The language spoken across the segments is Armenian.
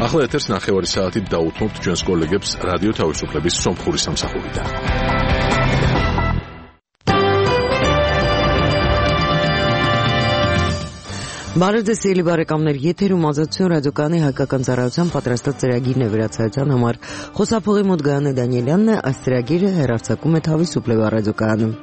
ახლა ეთერს 9 საათით დაუთმობთ ჩვენს კოლეგებს რადიო თავისუფლების სომხური სამსახურიდან. Բարեձեւելի բարեկամներ, եթերում Ազատություն ռադիոկայանի հայկական ծառայության պատրաստած ծրագիրն է վերացայության համար։ Խոսափողի մոտ Գայանե Դանիելյանն է, այս ծրագիրը հեռարձակում է Თავისუფლება ռադիոկայանում։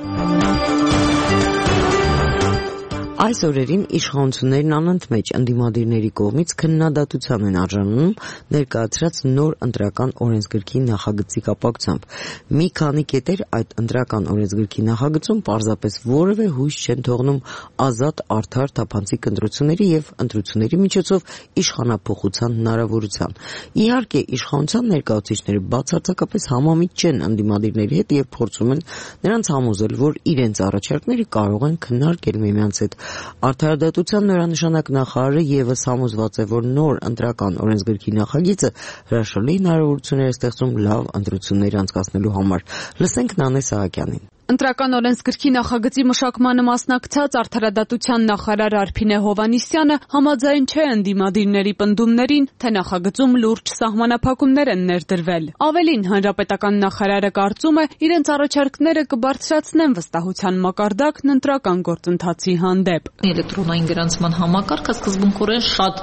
Այս օրերին իշխանություններն անընդմեջ ընդդիմադիրների կողմից քննադատության են արժանանում ներկայացրած նոր ընտրական օրենսգրքի նախագծի կապակցությամբ։ Մի քանի կետեր այդ ընտրական օրենսգրքի նախագծում պարզապես որևէ հույս չեն թողնում ազատ, արդար, թափանցիկ ընտրությունների եւ ընտրությունների միջոցով իշխանափոխության հնարավորության։ Իհարկե, իշխանության ներկայացուցիչները բացարձակապես համամիտ չեն ընդդիմադիրների հետ եւ փորձում են նրանց համոզել, որ իրենց առաջարկները կարող են քննարկել միմյանց հետ։ Արդարադատության նորանշանակ նախարարը եւս համոզված է, որ նոր ընտրական օրենսգրքի նախագիծը հրաշալի հնարավորություններ է ստեղծում լավ ընտրություններ անցկացնելու համար։ Լսենք Նանե Սահակյանին։ Ընտրական օրենսգրքի նախագծի մշակմանը մասնակցած արդարադատության նախարար Արփինե Հովհաննիսյանը համաձայն չէ ընդդիմադիրների պնդումներին, թե նախագծում լուրջ սահմանափակումներ են ներդրվել։ Ավելին, հանրապետական նախարարը կարծում է, իրենց առաջարկները կբարձրացնեն վստահության մակարդակն ընտրական գործընթացի հանդեպ։ Էլեկտրոնային գրանցման համակարգը սկզբունքորեն շատ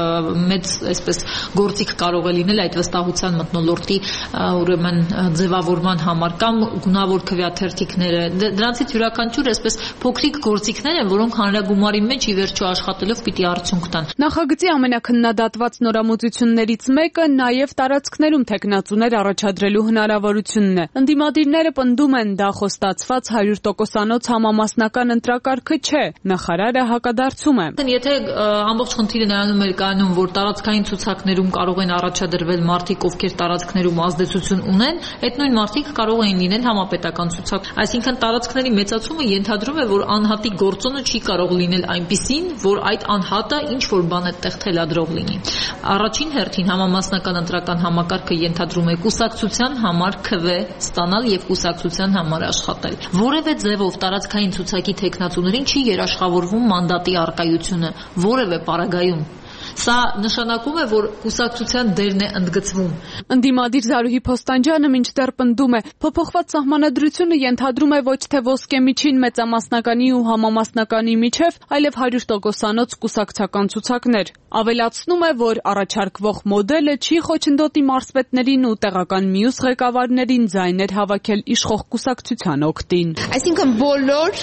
մեծ այսպես գործիք կարող է լինել այդ վստահության մթնոլորտի ուրեմն ձևավորման համար կամ գունավոր քվեաթերթիկ Դրանցից յուրաքանչյուրը այսպես փոքրիկ գործիքներ են, որոնք հանրագումարի մեջ ի վերջո աշխատելով պիտի արդյունք տան։ Նախագծի ամենակննադատված նորամուծություններից մեկը նաև տարածքներում թեկնածուներ առաջադրելու հնարավորությունն է։ Ընդդիմադիրները պնդում են, դա խոստացված 100%-անոց համամասնական ընտրակարգը չէ։ Նախարարը հակադարձում է։ Եթե ամբողջ խնդիրը նրանում էր կայանում, որ տարածքային ցուցակներում կարող են առաջադրվել մարդիկ, ովքեր տարածքներում ազդեցություն ունեն, այդ նույն մարդիկ կարող են լինել համապետական ցուցակ։ Այսինքն տարածքների մեծացումը ենթադրում է, որ անհատի գործոնը չի կարող լինել այնպիսին, որ այդ անհատը ինչ որ բան այդտեղ թելադրող լինի։ Առաջին հերթին համամասնական ընտրական համակարգը ենթադրում է կուսակցության համար քվե ստանալ եւ կուսակցության համար աշխատել։ Որևէ ձևով տարածքային ցուցակի թեկնածուներին չի երաշխավորվում մանդատի առկայությունը, որևէ պարագայում։ Սա նշանակում է, որ կուսակցության դերն է ընդգծվում։ Ընդդիմադիր Զարուհի Փոստանջյանը մինչդեռ պնդում է, փոփոխված սահմանադրությունը ենթադրում է ոչ թե ոսկե միջին մեծամասնականի ու համամասնականի միջև, այլև 100%-անոց կուսակցական ցուցակներ։ Ավելացնում է, որ առաջարկվող մոդելը չի խոչընդոտի մարզպետներին ու տեղական մյուս ղեկավարներին ձայներ հավաքել իշխող կուսակցության օգտին։ Այսինքն բոլոր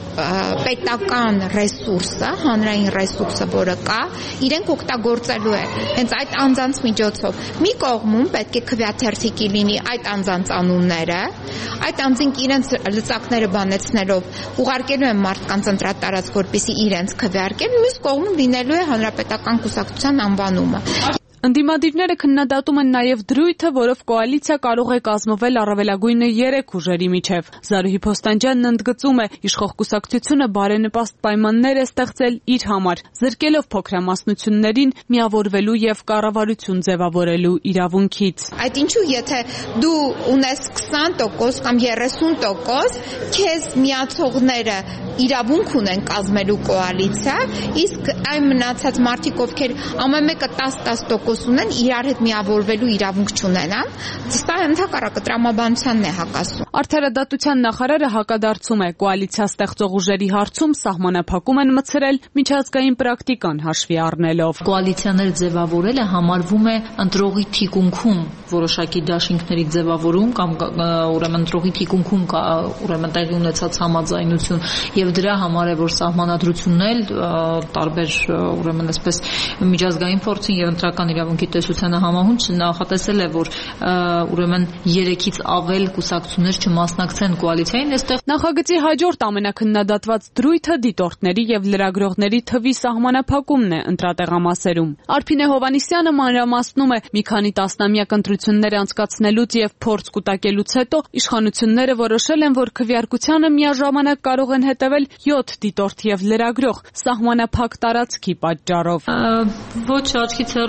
պետական ռեսուրսը, հանրային ռեսուրսը, որը կա, իրենք օգտագործելու է հենց այդ անձանց միջոցով։ Մի կողմում պետք է քվեաթերթիկի լինի այդ անձանց անունները, այդ անձինք իրենց լծակները բանեցնելով ուղարկելու են մարդկանց ընտրատարածք, որպեսզի իրենց քվեարկեն, մյուս կողմում լինելու է հանրապետական կուսակցության անվանումը։ Ընդդիմադիրները քննադատում են նաև դրույթը, որով կոալիցիա կարող է կազմվել առավելագույնը 3 ուժերի միջև։ Զարուհի Փոստանջյանն ընդգծում է, իշխող կուսակցությունը բարենպաստ պայմաններ է ստեղծել իր համար, զրկելով փոքրամասնություններին միավորվելու եւ կառավարություն ձևավորելու իրավունքից։ Այդ ինչու, եթե դու ունես 20% կամ 30%, քեզ միացողները իրավունք ունեն կազմելու կոալիցիա, իսկ այն մնացած մարդիկ, ովքեր ամեն մեկը 10% ունեն, իրար հետ միավորվելու իրավունք չունենան, սա ընդհակառակը տրամաբանությանն է հակասում։ Արդարադատության նախարարը հակադարձում է, կոալիցիա ստեղծող ուժերի հարցում սահմանափակում են մտցրել միջազգային պրակտիկան հաշվի առնելով։ Կոալիցիաներ ձևավորելը համարվում է ընտրողի թիկունքում որոշակի դաշինքների ձևավորում կամ ուրեմն ընտրողի թիկունքում ուրեմն տեղի ունեցած համաձայնություն եւ դրա համար է, որ սահմանադրությունն էլ տարբեր ուրեմն այսպես միջազգային փորձին եւ ընտրական իրավունքի տեսությանը համահունչ նախատեսել է, որ ուրեմն 3-ից ավել կուսակցություններ չմասնակցեն կոալիցիային, այստեղ նախագծի հաջորդ ամենակննադատված դրույթը դիտորդների եւ լրագրողների թվի սահմանափակումն է ընտրատեղամասերում։ Արփինե Հովհաննիսյանը մանրամասնում է, մի քանի տասնամյակ ընտրություններ անցկացնելուց եւ փորձ կուտակելուց հետո իշխանությունները որոշել են, որ քվեարկությանը միաժամանակ կարող են հետեւել 7 դիտորդ եւ լրագրող սահմանափակ տարածքի պատճառով։ Ոչ աչքից հեռու ընտրություն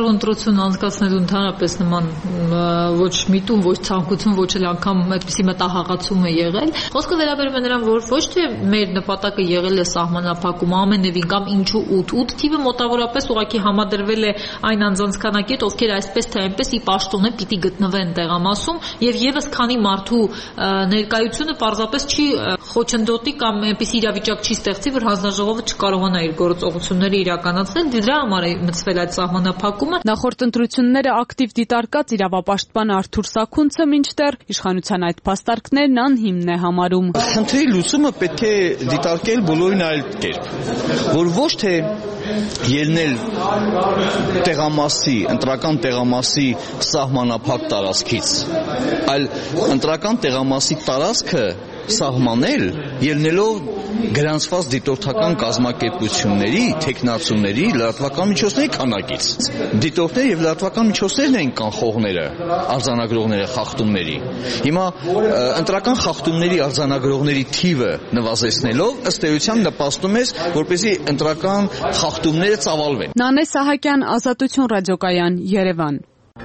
դատողություն անցկացնելու ընդհանրապես նման ոչ միտում, ոչ ցանկություն, ոչ էլ անգամ այդպիսի մտահղացում է եղել։ Խոսքը վերաբերում է նրան, որ ոչ թե մեր նպատակը եղել է սահմանափակումը ամենևին կամ ինչու 8 թիվը մոտավորապես ուղղակի համադրվել է այն անձանց քանակիդ, ովքեր այսպես թե այնպես ի պաշտոնե պիտի գտնվեն տեղամասում, եւ եւս քանի մարդու ներկայությունը պարզապես չի խոչընդոտի կամ այնպես իրավիճակ չի ստեղծի, որ հանձնաժողովը չկարողանա իր գործողությունները իրականացնել, դրա համար է մտցվել այդ սահմանափակումը։ Նախորդ ընտրությունները ակտիվ դիտարկած իրավապաշտպան Արթուր Սաքունցը մինչդեռ իշխանության այդ փաստարկներն անհիմն է համարում։ Խնդրի լուծումը պետք է դիտարկել բոլորին այլ կերպ, որ ոչ թե ելնել ընտրական տեղամասի սահմանափակ տարածքից, այլ ընտրական տեղամասի տարածքը սահմանել ելնելով գրանցված դիտորդական կազմակերպությունների, թեկնածուների, լրատվական միջոցների քանակից։ Դիտորդները եւ լրատվական միջոցներն են կանխողները, արձանագրողները խախտումների։ Հիմա ընտրական խախտումների արձանագրողների թիվը նվազեցնելով ըստ էության նպաստում է, որպեսզի ընտրական խախտումները ծավալվեն։ Նանե Սահակյան, Ազատություն ռադիոկայան, Երևան։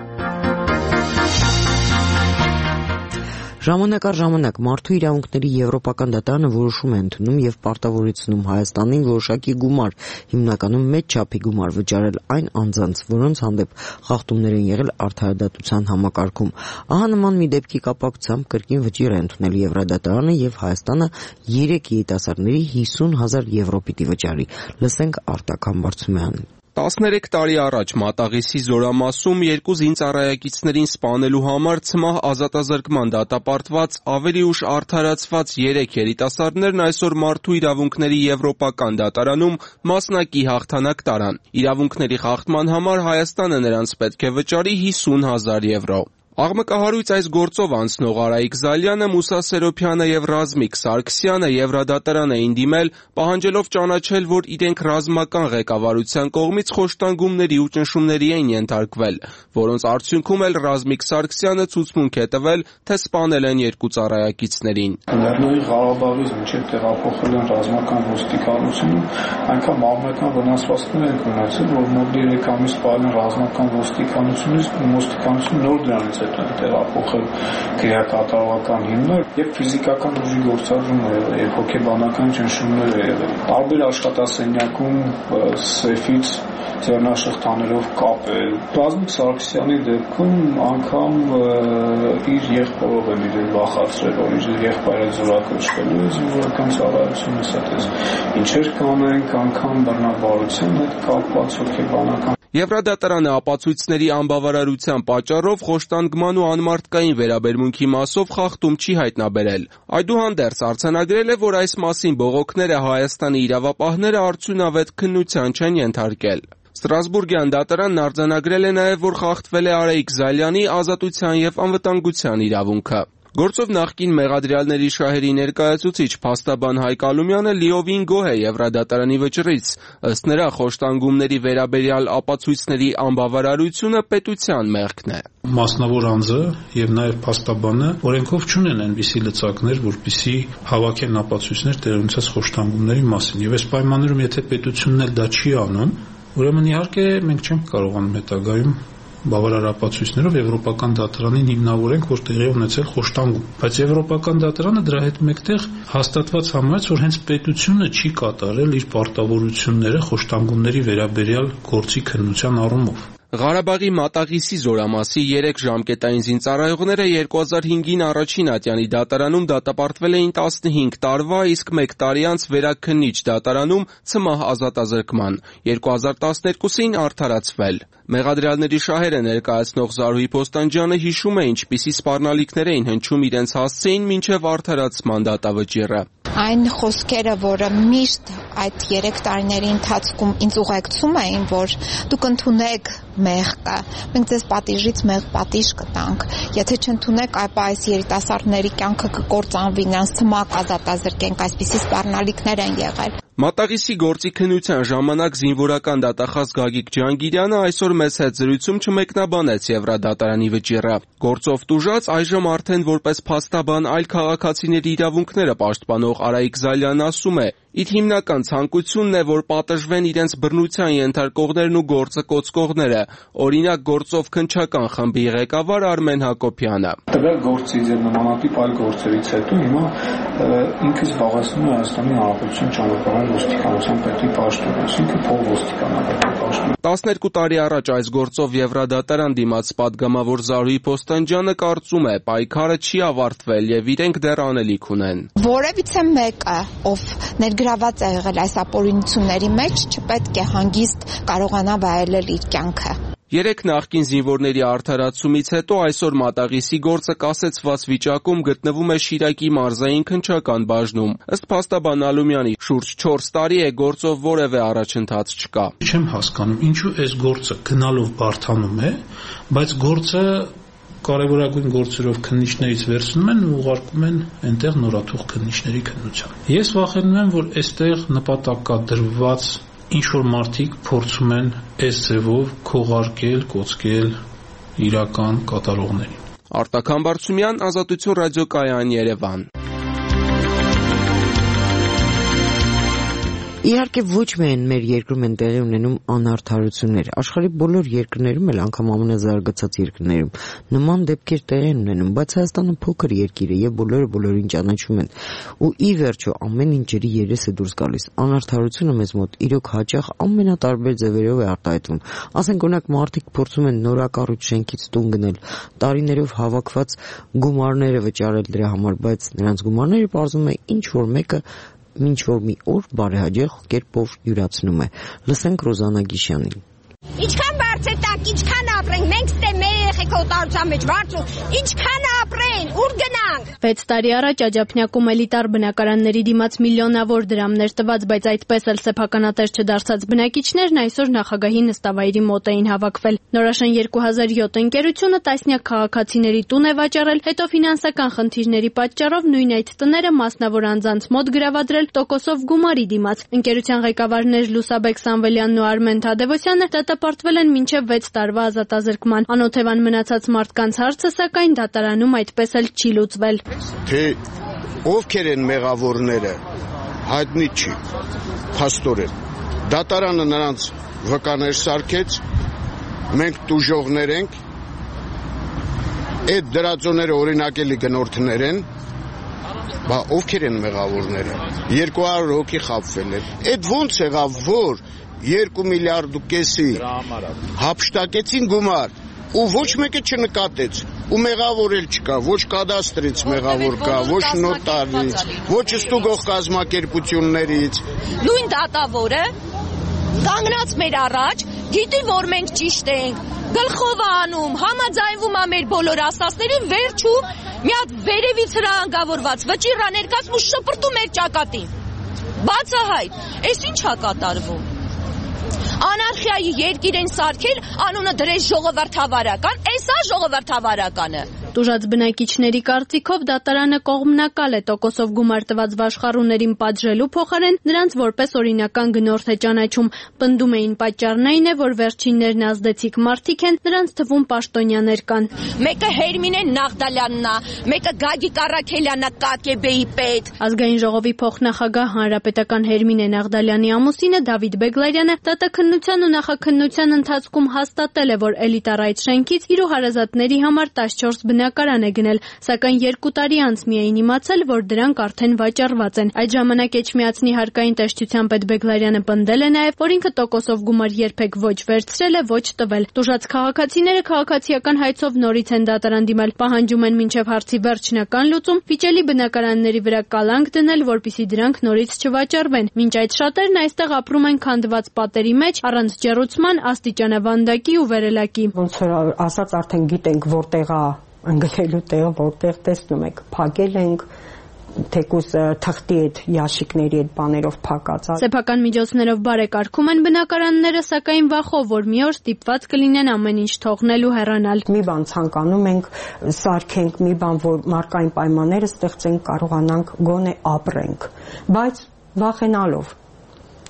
Ժամանակ առ ժամանակ մարդու իրավունքների եվրոպական դատարանը որոշում է ընդունում եւ պարտավորեցնում Հայաստանին որոշակի գումար, հիմնականում մեծ չափի գումար վճարել այն անձանց, որոնց հանդեպ խախտումներ են եղել արդարադատության համակարգում։ Ահա նման մի դեպքի կապակցությամբ կրկին վճիռ է ընդունել Եվրադատարանը եւ Հայաստանը 3 երիտասարդների 50,000 եվրո պիտի վճարի։ Լսենք Արտակ Համբարձումյանին։ 13 տարի առաջ Մատաղիսի Զորամասում 2 զինծառայակիցներին սպանելու համար ցմահ ազատազրկման դատապարտված ավելի ուշ արդարացված 3 երիտասարդներն այսօր մարդու իրավունքների եվրոպական դատարանում մասնակի հաղթանակ տարան։ Իրավունքների խախտման համար Հայաստանը նրանց պետք է վճարի 50,000 եվրո։ Աղմկահարույց այս գործով անցնող Արայիկ Զալյանը, Մուսա Սերոփյանը եւ Ռազմիկ Սարգսյանը Եվրադատարան էին դիմել, պահանջելով ճանաչել, որ իրենք ռազմական ղեկավարության կողմից խոշտանգումների ու ճնշումների են ենթարկվել, որոնց արդյունքում էլ Ռազմիկ Սարգսյանը ցուցմունք է տվել, թե սպանել են 2 ծառայակիցներին։ Լեռնային Ղարաբաղից մինչև տեղափոխել են ռազմական ոստիկանությունը, այնքան մարմնական վնասվածքներ են ունեցել, որ մոտ 3 ամիս սպանել են ռազմական ոստիկանությունից, ոստիկանությունը նոր դրանից տեղափոխել քրեակատարողական հիմնար եւ ֆիզիկական ուժի գործադրում է եղել եւ հոգեբանական ճնշումներ է եղել։ Տարբեր աշխատասենյակում սեֆից ձեռնաշղթաներով կապել։ Ռազմիկ Սարգսյանի դեպքում անգամ իր եղբորով է իրեն վախացրել, որ իր եղբայրը զորակոչվելու է զինվորական ծառայությունը ստես։ Ինչեր կանենք անգամ բռնաբարության հետ կապված հոգեբանական Եվրադատարանը ապացույցների անբավարարության պատճառով խոշտանգման ու անմարդկային վերաբերմունքի մասով խախտում չի հայտնաբերել։ Այդուհանդերձ արձանագրել է, որ այս մասին բողոքները Հայաստանի իրավապահները արդյունավետ քննության չեն ենթարկել։ Ստրասբուրգյան դատարանն արձանագրել է նաև, որ խախտվել է Արայիկ Զալյանի ազատության եւ անվտանգության իրավունքը։ Գործով նախկին մեղադրյալների շահերի ներկայացուցիչ փաստաբան Հայկ Ալումյանը լիովին գոհ է Եվրադատարանի վճռից։ Ըստ նրա, խոշտանգումների վերաբերյալ ապացույցների անբավարարությունը պետության մեղքն է։ Մասնավոր անձը եւ նաեւ փաստաբանը օրենքով չունեն այնպիսի լծակներ, որպիսի հավաքեն ապացույցներ տեղունցած խոշտանգումների մասին։ Եվ այս պայմաններում, եթե պետությունն էլ դա չի անում, ուրեմն իհարկե մենք չենք կարողանում հետագայում բավարար ապացույցներով Եվրոպական դատարանին հիմնավորենք, որ տեղի ունեցել խոշտանգում։ Բայց Եվրոպական դատարանը դրա հետ մեկտեղ հաստատված համարեց, որ հենց պետությունը չի կատարել իր պարտավորությունները խոշտանգումների վերաբերյալ գործի քննության առումով։ Ղարաբաղի Մատաղիսի Զորամասի 3 ժամկետային զինծառայողները 2005-ին առաջին ատյանի դատարանում դատապարտվել էին 15 տարվա, իսկ 1 տարի անց վերաքննիչ դատարանում ցմահ ազատազրկման, 2012-ին արդարացվել։ Մեղադրյալների շահերը ներկայացնող Զարուհի Փոստանջյանը հիշում է, ինչպիսի սպառնալիքներ էին հնչում իրենց հասցեին մինչև արդարացման դատավճիռը։ Այն խոսքերը, որը միշտ այդ 3 տարիների ընթացքում ինձ ուղեկցում էին, որ դուք ընդունեք մեղքը, մենք ձեզ պատիժից մեղ պատիժ կտանք, եթե չընդունեք, այս երիտասարդների կյանքը կկործանվի, նրանց ցմահ ազատազրկենք, այսպիսի սպառնալիքներ են եղել։ Մատաղիսի գործի քննության ժամանակ զինվորական դատախազ Գագիկ Ջանգիրյանը այսօր մեզ հետ զրույցում չմեկնաբանեց Եվրադատարանի վճիռը։ Գործով տուժած այժմ արդեն որպես փաստաբան այլ քաղաքացիների իրավունքները պաշտպանող Արայիկ Զալյանն ասում է. իր հիմնական ցանկությունն է, որ պատժվեն իրենց բռնության ենթարկողներն ու գործը կոծկողները, օրինակ գործով քննչական խմբի ղեկավար Արմեն Հակոբյանը։ Տվյալ գործից եւ նմանատիպ այլ գործերից հետո հիմա ինքը զբաղեցնում է Հայաստանի Հանրապետության ճանապարհային ոստիկանության պետի պաշտոնը, այսինքն փող ոստիկանապետի պաշտոնը։ 12 տարի առաջ այս գործով Եվրադատարան դիմաց պատգամավոր Զարուհի Փոստանջյանը կարծում է, պայքարը չի ավարտվել եւ իրենք դեռ անելիք ունեն։ Որևիցե մեկը, ով ներգրաված է եղել այս ապօրինությունների մեջ, չպետք է հանգիստ կարողանա վայելել իր կյանքը։ 3 նախկին զինվորների արդարացումից հետո այսօր Մատաղիսի գործը կասեցված վիճակում գտնվում է Շիրակի մարզային քննչական բաժնում։ Ըստ փաստաբան Ալումյանի, շուրջ 4 տարի է գործով որևէ առաջընթաց չկա։ Չեմ հասկանում, ինչու այս գործը գնալով բարթանում է, բայց գործը կարևորագույն գործերով քննիչներից վերցնում են ու ուղարկում են այնտեղ նորաթուխ քննիչների քննության։ Ես վախենում եմ, որ այստեղ նպատակադրված ինչ-որ մարդիկ փորձում են այս ձևով քողարկել, կոծկել իրական կատարողներին։ Արտակ Համբարձումյան, Ազատություն ռադիոկայան, Երևան։ Իհարկե ոչ միայն մեր երկրում են տեղի ունենում անարդարություններ, աշխարհի բոլոր երկրներում էլ, անգամ ամենազարգացած երկրներում նման դեպքեր տեղի են ունենում, բայց Հայաստանը փոքր երկիր է եւ բոլորը բոլորին ճանաչում են։ Ու ի վերջո ամեն ինչ ջրի երես է դուրս գալիս։ Անարդարությունը մեզ մոտ իրոք հաճախ ամենատարբեր ձևերով է արտահայտվում։ Ասենք օրինակ մարդիկ փորձում են նորակառույց շենքից տուն գնել, տարիներով հավաքված գումարները վճարել դրա համար, բայց նրանց գումարները բարձում է ինչ որ մեկը ինչ որ մի օր բարեհաճախ կերպով յուրացնում է։ Լսենք Ռոզանա Գիշյանին։ Ինչքան բարձր տակ, ինչքան ապրենք, մենք ստե մեր երեխեքոտարության մեջ վարձու, ինչքան ապրեն, ուր գնանք։ 6 տարի առաջ Աջափնյակում էլիտար բնակարանների դիմաց միլիոնավոր դրամներ տված, բայց այդպես էլ սեփականատեր չդարձած բնակիչներն այսօր նախագահի նստավայրի մոտ էին հավաքվել։ Նորաշեն 2007 ընկերությունը տասնյակ քաղաքացիների տուն է վաճառել, հետո ֆինանսական խնդիրների պատճառով նույն այդ տները մասնավոր անձանց մոտ գրավադրել տոկոսով գումարի դիմաց։ Ընկերության ղեկավարներ Լուսաբեկ Սամվելյանն ու Արմեն Թադևոսյանը դատապարտվել են մինչև 6 տարվա ազատազրկման։ Անօթևան մնացած մարդկանց հարցը սակայն դատարանում այդպես էլ չի լուծվել։ Թե ովքեր են մեղավորները, հայտնի չի, փաստորեն։ Դատարանը նրանց վկաներ սարքեց, մենք տուժողներ ենք, այդ դրածոները օրինակելի գնորդներ են, բա ովքեր են մեղավորները, 200 հոգի խաբվել են։ Այդ ոնց եղավ, որ 2 միլիարդ ու կեսի հափշտակեցին գումար ու ոչ մեկը չնկատեց ու մեղավոր էլ չկա, ոչ կադաստրից մեղավոր կա, ոչ նոտարից, ոչ ստուգող կազմակերպություններից։ Նույն դատավորը կանգնած մեր առաջ, գիտի որ մենք ճիշտ ենք, գլխով անում, համաձայնվում է մեր բոլոր ասածներին, վերջում մի հատ վերևից հրահանգավորված վճիռ ներկայացնում ու շպրտում մեր ճակատին։ Բացահայտ, այս ի՞նչ է կատարվում։ Անարխիայի երկիր են սարքել, անունը դրեց ժողովրդավարական, էսա ժողովրդավարականը։ Տուժած բնակիչների կարծիքով դատարանը կողմնակալ է տոկոսով գումար տված վաշխառուներին պատժելու փոխարեն նրանց որպես օրինական գնորդ է ճանաչում։ Պնդում էին պատճառն այն է, որ վերջիններն ազդեցիկ մարդիկ են, նրանց թվում պաշտոնյաներ կան։ Մեկը Հերմինե Նաղդալյանն է, մեկը Գագիկ Առաքելյանն է, ԿԿԲ-ի պետ։ Ազգային ժողովի փոխնախագահ հանրապետական Հերմինե Նաղդալյանի ամուսինը Դավիթ Բեգլարյանը դատաքննության ու նախաքննության ընթացքում հաստատել է, որ էլիտար այդ շենքից իր ու հարազատների համար 14 բնակարան է գնել, սակայն 2 տարի անց միայն իմացել, որ դրանք արդեն վաճառված են։ Այդ ժամանակ Էջմիածնի հարկային տեսչության պետ Բեգլարյանը պնդել է նաև, որ ինքը տոկոսով գումար երբեք ոչ վերցրել է, ոչ տվել։ Տուժած քաղաքացիները քաղաքացիական հայցով նորից են դատարան դիմել, պահանջում են մինչև հարցի վերջնական լուծում վիճելի բնակարանների վրա կալանք դնել, որպեսզի դրանք նորից չվաճառվեն։ Մինչ այդ շատերն այստեղ ապրում են քանդված պատերի մեջ, առանց ջեռուցման, աստիճանավանդակի ու վերելակի։ Ոնց որ ասած արդեն գիտենք որտեղ է ընկնելու տեղը, որտեղ տեսնում եք, փակել ենք թեկուզ թղթի այդ ящикների այդ բաներով փակած։ Սեփական միջոցներով բարեկարգում են բնակարանները, սակայն վախով, որ մի օր ստիպված կլինեն ամեն ինչ թողնել ու հեռանալ։ Մի բան ցանկանում ենք սարքենք, մի բան, որ մարկային պայմանները ստեղծենք, կարողանանք գոնե ապրենք, բայց վախենալով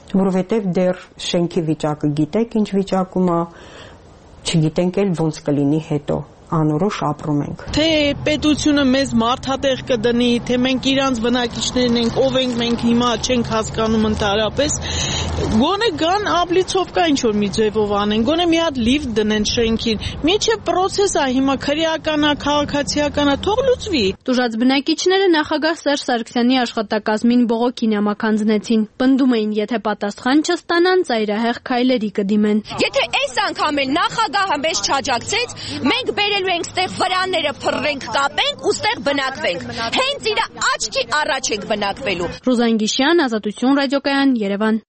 որովհետև դեռ շենքի վիճակը գիտեք, ինչ վիճակում է, չգիտենք էլ ոնց կլինի հետո։ Անորոշ ապրում ենք։ Թե պետությունը մեզ մարդատեղ կդնի, թե մենք իրանց բնակիչներն ենք, ով ենք մենք հիմա չենք հասկանում ընդհանրապես, գոնե գան աբլիցով կա ինչ որ մի ձևով անեն, գոնե մի հատ լիֆտ դնեն շենքին։ Միջև պրոցես է հիմա քրեական է, քաղաքացիական է, թող լուծվի։ Տուժած բնակիչները նախագահ Սերժ Սարգսյանի աշխատակազմին բողոքի նամականձնեցին։ Պնդում էին, եթե պատասխան չստանան, ծայրահեղ քայլերի կդիմեն։ Եթե այս անգամ էլ նախագահը մեզ չաջակցեց, մենք բերելու ենք ստեղ վրաները փռենք, կապենք ու ստեղ բնակվենք։ Հենց իր աչքի առաջ ենք բնակվելու։ Ռուզան Գիշյան, Ազատություն ռադիոկայան, Երևան։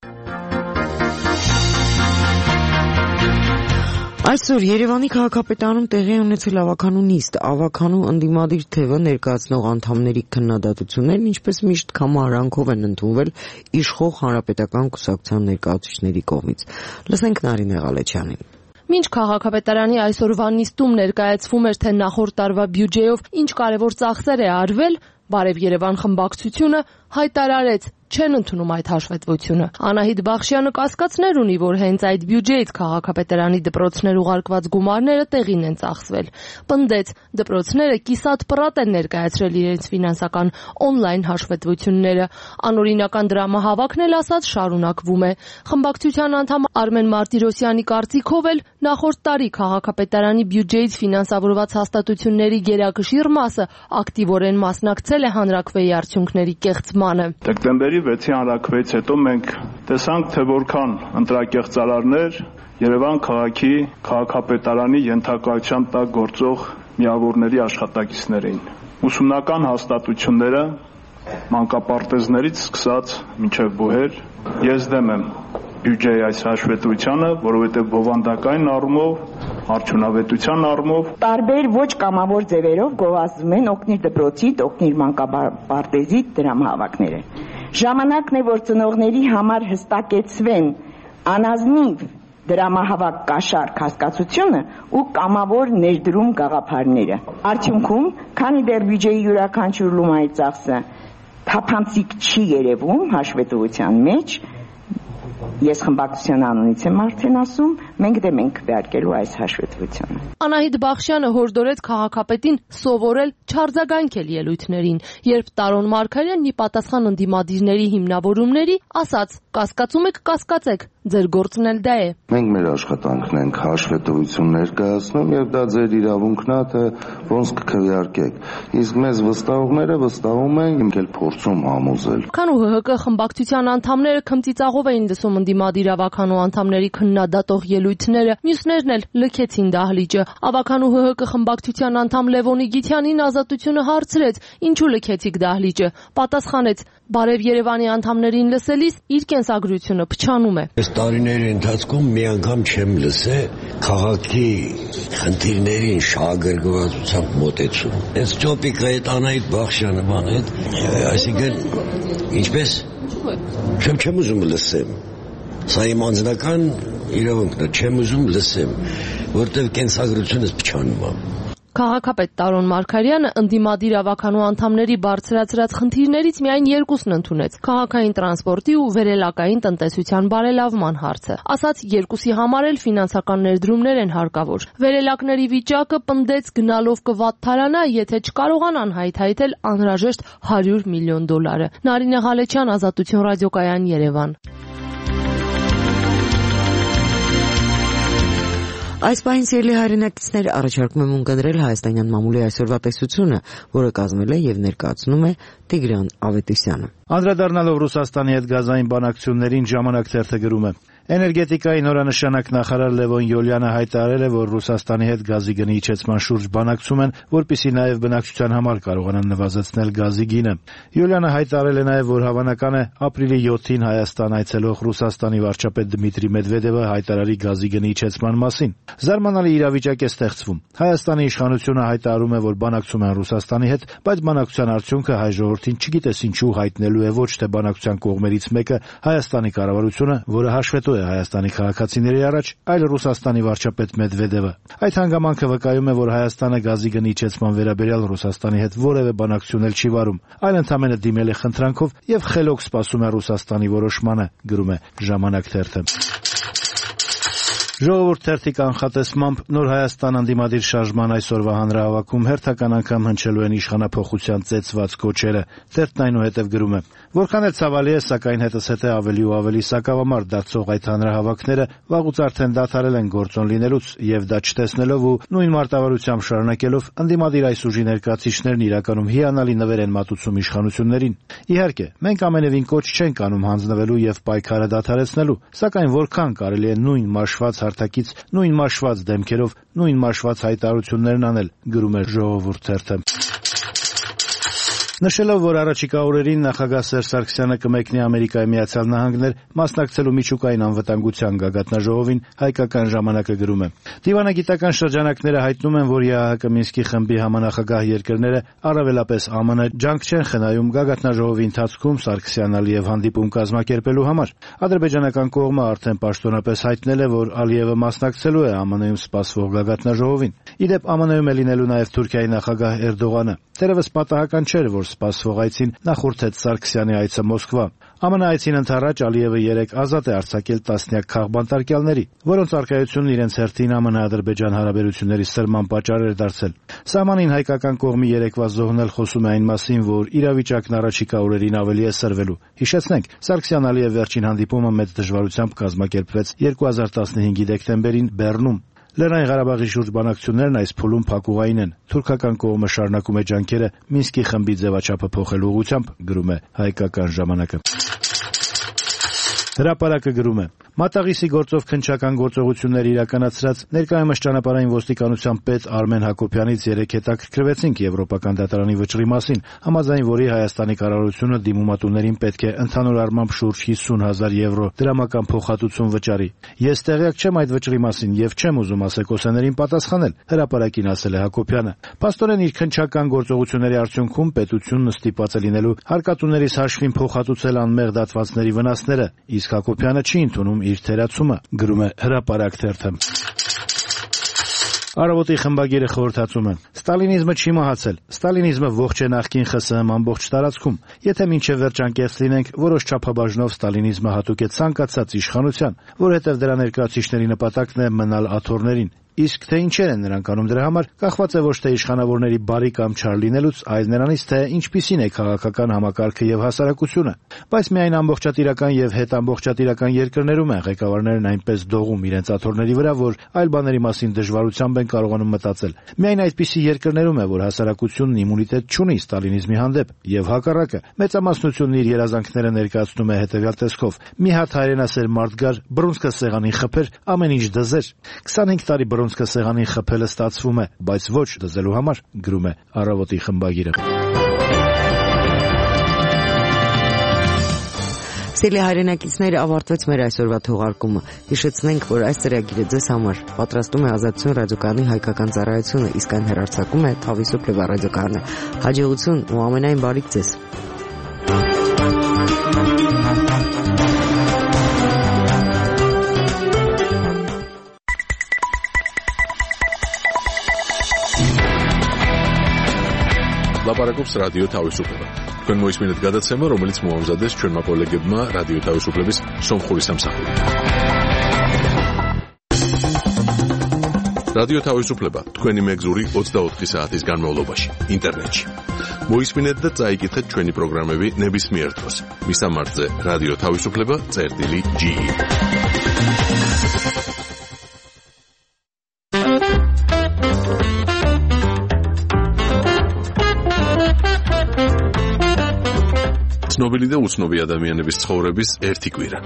Այսօր Երևանի քաղաքապետարանում տեղի ունեցել ավականու նիստ, ավականու ընդդիմադիր թևը ներկայացնող անդամների քննադատություններն ինչպես միշտ կամարանքով են ընդունվել իշխող հանրապետական կուսակցության ներկայացուցիչների կողմից։ Լսենք Նարինե Ղալեչյանին։ Մինչ քաղաքապետարանի այսօրվա նիստում ներկայացվում էր, թե նախորդ տարվա բյուջեով ինչ կարևոր ծախսեր է արվել, Բարև Երևան խմբակցությունը հայտարարեց չեն ընդունում այդ հաշվետվությունը։ Անահիտ Բախշյանը կասկածներ ունի, որ հենց այդ բյուջեից քաղաքապետարանի դպրոցներ ուղարկված գումարները տեղին են ծախսվել։ Պնդեց, դպրոցները կիսատ պռատ են ներկայացրել իրենց ֆինանսական օնլայն հաշվետվությունները։ Անօրինական դրամահավաքն էլ ասած շարունակվում է։ Խմբակցության անդամ Արմեն Մարտիրոսյանի կարծիքով էլ նախորդ տարի քաղաքապետարանի բյուջեից ֆինանսավորված հաստատությունների գերակշիռ մասը ակտիվորեն մասնակցել է հանրաքվեի արդյունքների կեղծմանը։ Դեկտեմբերի 6-ի հանրաքվեից հետո մենք տեսանք, թե որքան ընտրակեղծարարներ Երևան քաղաքի քաղաքապետարանի ենթակայության տակ գործող միավորների աշխատակիցներ էին։ Ուսումնական հաստատությունները մանկապարտեզներից սկսած մինչև բուհեր, ես դեմ եմ բյուջեի այս հաշվետվությանը, որովհետև բովանդակային առումով, արդյունավետության առումով տարբեր ոչ կամավոր ձևերով գովազդում են օգնիր դպրոցիդ, օգնիր մանկապարտեզիդ դրամահավաքները։ Ժամանակն է, որ ծնողների համար հստակեցվեն անազնիվ դրամահավաք կաշառք հասկացությունը ու կամավոր ներդրում գաղափարները։ Արդյունքում, քանի դեռ բյուջեի յուրաքանչյուր լումայի ծախսը թափանցիկ չի երևում հաշվետվության մեջ, ես խմբակցության անունից եմ արդեն ասում, մենք դեմ ենք քվեարկելու այս հաշվետվությունը։ Անահիտ Բախշյանը հորդորեց քաղաքապետին սովորել չարձագանքել ելույթներին, երբ Տարոն Մարգարյանն ի պատասխան ընդդիմադիրների հիմնավորումների ասաց. «Կասկածում եք, կասկածեք, ձեր գործն էլ դա է»։ Մենք մեր աշխատանքն ենք հաշվետվություն ներկայացնում եւ դա ձեր իրավունքն է, թե ոնց կքվեարկեք։ Իսկ մեզ վստահողները վստահում են, մենք էլ փորձում համոզել։ Քան ու ՀՀԿ խմբակցության անդամները քմծիծաղով էին լսում ընդդիմադիր ավականու անդամների քննադատող ելույթները, մյուսներն էլ լքեցին դահլիճը։ Ավականու ՀՀԿ խմբակցության անդամ Լևոնի Գիթյանին Ազատությունը հարցրեց. «Ինչու լքեցիք դահլիճը»։ Պատասխանեց. «Բարև Երևանի անդամներին լսելիս իր կենսագրությունը փչանում է»։ Այս տարիների ընթացքում մի անգամ չեմ լսել քաղաքի խնդիրներին շահագրգռվածությամբ մոտեցում։ Այս ճոպիկը այդ Անահիտ Բախշյանը բան այդ, այսինքն ինչպես չեմ ուզում լսեմ։ Սա իմ անձնական իրավունքն է, չեմ ուզում լսեմ, որտեղ կենսագրությունս փչանում է։ Քաղաքապետ Տարոն Մարգարյանը ընդդիմադիր ավականու անդամների բարձրացրած խնդիրներից միայն երկուսն ընդունեց՝ քաղաքային տրանսպորտի ու վերելակային տնտեսության բարելավման հարցը։ Ասաց երկուսի համար էլ ֆինանսական ներդրումներ են հարկավոր։ Վերելակների վիճակը պնդեց գնալով կվատթարանա, եթե չկարողանան հայթայթել անհրաժեշտ $100 միլիոն։ Նարինե Ղալեչյան, Ազատություն ռադիոկայան, Երևան։ Այս պահին սիրելի հայրենակիցներ, առաջարկում եմ ունկնդրել հայաստանյան մամուլի այսօրվա տեսությունը, որը կազմել է եւ ներկայացնում է Տիգրան Ավետիսյանը։ Անդրադառնալով Ռուսաստանի հետ գազային բանակցություններին ժամանակ թերթը գրում է. Էներգետիկայի նորանշանակ նախարար Լևոն Յոլյանը հայտարարել է, որ Ռուսաստանի հետ գազի գնի իջեցման շուրջ բանակցում են, որպեսզի նաև բնակչության համար կարողանան նվազեցնել գազի գինը։ Յոլյանը հայտարարել է նաև, որ հավանական է ապրիլի 7-ին Հայաստան այցելող Ռուսաստանի վարչապետ Դմիտրի Մեդվեդևը հայտարարի գազի գնի իջեցման մասին։ Զարմանալի իրավիճակ է ստեղծվում։ Հայաստանի իշխանությունը հայտարարում է, որ բանակցում են Ռուսաստանի հետ, բայց բանակցության արդյունքը հայ ժողովրդին չգիտես ինչու հայտնելու է ոչ թե բանակցության կողմերից մեկը Հայաստանի կառավարությունը, որը հաշվետու է Հայաստանի քաղաքացիների առաջ, այլ Ռուսաստանի վարչապետ Մեդվեդևը։ Այդ հանգամանքը վկայում է, որ Հայաստանը գազի գնի իջեցման վերաբերյալ Ռուսաստանի հետ որևէ բանակցություն չի վարում, այլ ընդամենը դիմել է խնդրանքով եւ խելոք սպասում է Ռուսաստանի որոշմանը, գրում է Ժամանակ թերթը։ Ժողովուրդ թերթի կանխատեսմամբ Նոր Հայաստան ընդդիմադիր շարժման այսօրվա հանրահավաքում հերթական անգամ հնչելու են իշխանափոխության ծեծված կոչերը։ Թերթն այնուհետև գրում է. Որքան էլ ցավալի է, սակայն հետզհետե ավելի ու ավելի սակավամարդ դարձող այդ հանրահավաքները վաղուց արդեն դադարել են գործոն լինելուց, եւ դա չտեսնելով ու նույն մարտավարությամբ շարունակելով ընդդիմադիր այս ուժի ներկայացիչներն իրականում հիանալի նվեր են մատուցում իշխանություններին։ Իհարկե, մենք ամենևին կոչ չենք անում հանձնվելու եւ պայքարը դադարեցնելու, սակայն որքան կարելի է նույն մաշված հարթակից, նույն մաշված դեմքերով, նույն մաշված հայտարարություններն անել, գրում է Ժողովուրդ թերթը։ Նշելով, որ առաջիկա օրերին նախագահ Սերժ Սարգսյանը կմեկնի Ամերիկայի Միացյալ Նահանգներ մասնակցելու միջուկային անվտանգության գագաթնաժողովին, Հայկական ժամանակը գրում է. Դիվանագիտական շրջանակները հայտնում են, որ ԵԱՀԿ Մինսկի խմբի համանախագահ երկրները, առավելապես ԱՄՆ, ջանք չեն խնայում գագաթնաժողովի ընթացքում Սարգսյան-Ալիև հանդիպում կազմակերպելու համար։ Ադրբեջանական կողմը արդեն պաշտոնապես հայտնել է, որ Ալիևը մասնակցելու է ԱՄՆ-ում սպասվող գագաթնաժողովին։ Իդեպ ԱՄՆ-ում է լինելու նաև Թուրքիայի նախագահ Էրդողանը։ Թերևս պատահական չէր, որ սպասվող այցին նախորդեց Սարգսյանի այցը Մոսկվա։ ԱՄՆ այցին ընդառաջ Ալիևը 3 ազատ է արձակել տասնյակ քաղբանտարկյալների, որոնց առկայությունն իրենց հերթին ԱՄՆ-Ադրբեջան հարաբերությունների սրման պատճառ էր դարձել։ Սահմանին հայկական կողմի երեկվա զոհն էլ խոսում է այն մասին, որ իրավիճակն առաջիկա օրերին ավելի է սրվելու։ Հիշեցնենք, Սարգսյան-Ալիև վերջին հանդիպումը մեծ դժվարությամբ կազմակերպվեց 2015-ի դեկտեմբերին Բեռնում։ Լեռնային Ղարաբաղի շուրջ բանակցություններն այս փուլում փակուղային են։ Թուրքական կողմը շարունակում է ջանքերը Մինսկի խմբի ձևաչափը փոխելու ուղղությամբ, գրում է Հայկական ժամանակը։ Հրապարակը գրում է. Մատաղիսի գործով քննչական գործողություններ իրականացրած ներկայումս ճանապարհային ոստիկանության պետ Արմեն Հակոբյանից 3 հետաքրքրվեցինք Եվրոպական դատարանի վճռի մասին, համաձայն որի Հայաստանի կառավարությունը դիմումատուներին պետք է ընդհանուր առմամբ շուրջ 50,000 եվրո դրամական փոխհատուցում վճարի։ Ես տեղյակ չեմ այդ վճռի մասին եւ չեմ ուզում ասեկոսաներին պատասխանել, հրապարակին ասել է Հակոբյանը։ Պաստորեն իր քննչական գործողությունների արդյունքում պետությունն ստիպված է լինելու հարկատուներից հաշվին փոխհատուցել անմեղ դատվածների վնասները, իսկ Հակոբյանը չի ընդունում իր թերացումը, գրում է Հրապարակ թերթը։ Առավոտի խմբագիրը խորհրդածում է. Ստալինիզմը չի մահացել։ Ստալինիզմը ողջ է նախկին ԽՍՀՄ ամբողջ տարածքում։ Եթե մինչև վերջ անկեղծ լինենք, որոշ չափաբաժնով ստալինիզմը հատուկ է ցանկացած իշխանության, որովհետև դրա ներկայացուցիչների նպատակն է մնալ աթոռներին։ Իսկ թե ինչեր են նրանք անում դրա համար, կախված է ոչ թե իշխանավորների բարի կամ չար լինելուց, այլ նրանից, թե ինչպիսին է քաղաքական համակարգը եւ հասարակությունը։ Բայց միայն ամբողջատիրական եւ հետամբողջատիրական երկրներում են ղեկավարներն այնպես դողում իրենց աթոռների վրա, որ այլ բաների մասին դժվարությամբ են կարողանում մտածել։ Միայն այդպիսի երկրներում է, որ հասարակությունն իմունիտետ չունի ստալինիզմի հանդեպ, եւ հակառակը, մեծամասնությունն իր երազանքները ներկայացնում է հետեւյալ տեսքով. մի հատ հայրենասեր մարդ գար, բռունցքը սեղանին խփեր, ամեն ինչ դզեր։ 25 տարի բռունցքը սեղանին խփելը ստացվում է, բայց ոչ դզելու համար, գրում է Առավոտի խմբագիրը։ Սիրելի հայրենակիցներ, ավարտվեց մեր այսօրվա թողարկումը։ Հիշեցնենք, որ այս ծրագիրը ձեզ համար պատրաստում է Ազատություն ռադիոկայանի հայկական ծառայությունը, իսկ այն հեռարձակում է Թավիսոկ Լևա ռադիոկայանը։ Հաջողություն ու ամենայն բարիք ձեզ։ ლაპარაკობს რადიო თავისუფლება. თქვენ მოისმინეთ გადაცემა, რომელიც მოამზადეს ჩვენმა კოლეგებმა რადიო თავისუფლების სომხური სამსახური. რადიო თავისუფლება თქვენი მეგზური 24 საათის განმავლობაში ინტერნეტში. მოისმინეთ და წაიკითხეთ ჩვენი პროგრამები ნებისმიერ დროს. მისამართზე radioთავისუფლება.ge ცნობილი და უცნობი ადამიანების ცხოვრების ერთი კვირა.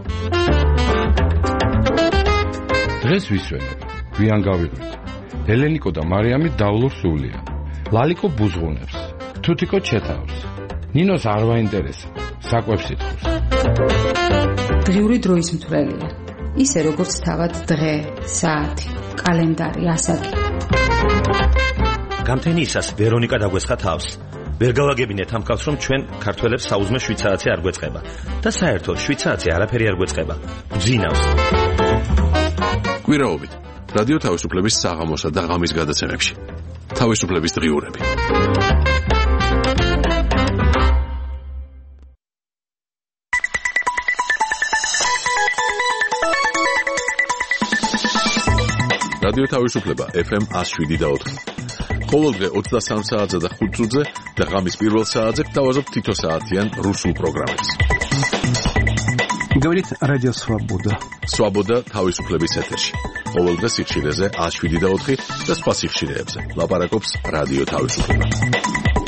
დღეს ვისვენებ, გვიან გავიღვით. ელენიკო და მარიამი დავლობს სულია. ლალიკო ბუზღუნებს, თუთიკო ჩეთავს. ნინოს არ ვაინტერესა, საკვებს ითხოვს. დღიური დროის მთვრელია. ისე როგორც თავად დღე, საათი, კალენდარი, ასაკი. გამთენიისას ვერონიკა დაგვესხა თავს. ვერ გავაგებინეთ ამ კაცს, რომ ჩვენ ქართველებს საუზმე 7 საათი არ გვეწყება. და საერთოდ 7 საათი არაფერი არ გვეწყება. გძინავს. კვირაობით რადიო თავისუფლების საღამოსა და ღამის გადაცემებში. თავისუფლების დღიურები. რადიო თავისუფლება FM 107.4. ყოველდღე 23 საათზე და 5 წუთზე და ღამის პირველ საათზე გთავაზობთ თითო საათიან რუსულ პროგრამებს. Говорит Радио Свобода. Свобода თავისუფლების ეთერში. ყოველდღე სიხშირეზე 107.4 და სხვა სიხშირეებზე. ლაპარაკობს რადიო თავისუფლება.